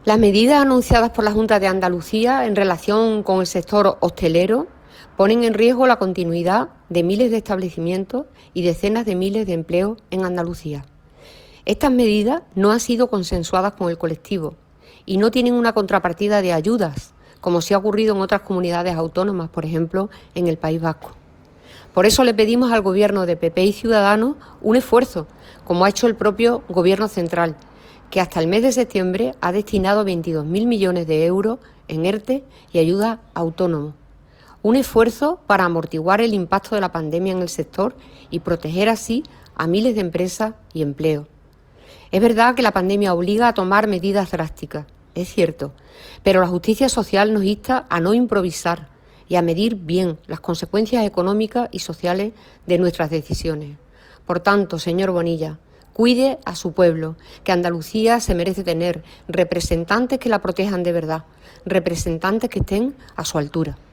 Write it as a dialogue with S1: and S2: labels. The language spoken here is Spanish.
S1: Las medidas anunciadas por la Junta de Andalucía en relación con el sector hostelero ponen en riesgo la continuidad de miles de establecimientos y decenas de miles de empleos en Andalucía. Estas medidas no han sido consensuadas con el colectivo y no tienen una contrapartida de ayudas, como sí ha ocurrido en otras comunidades autónomas, por ejemplo, en el País Vasco. Por eso le pedimos al Gobierno de PP y Ciudadanos un esfuerzo, como ha hecho el propio Gobierno central, que hasta el mes de septiembre ha destinado 22.000 millones de euros en ERTE y ayuda a autónomos. Un esfuerzo para amortiguar el impacto de la pandemia en el sector y proteger así a miles de empresas y empleos. Es verdad que la pandemia obliga a tomar medidas drásticas, es cierto, pero la justicia social nos insta a no improvisar y a medir bien las consecuencias económicas y sociales de nuestras decisiones. Por tanto, señor Bonilla, cuide a su pueblo, que Andalucía se merece tener representantes que la protejan de verdad, representantes que estén a su altura.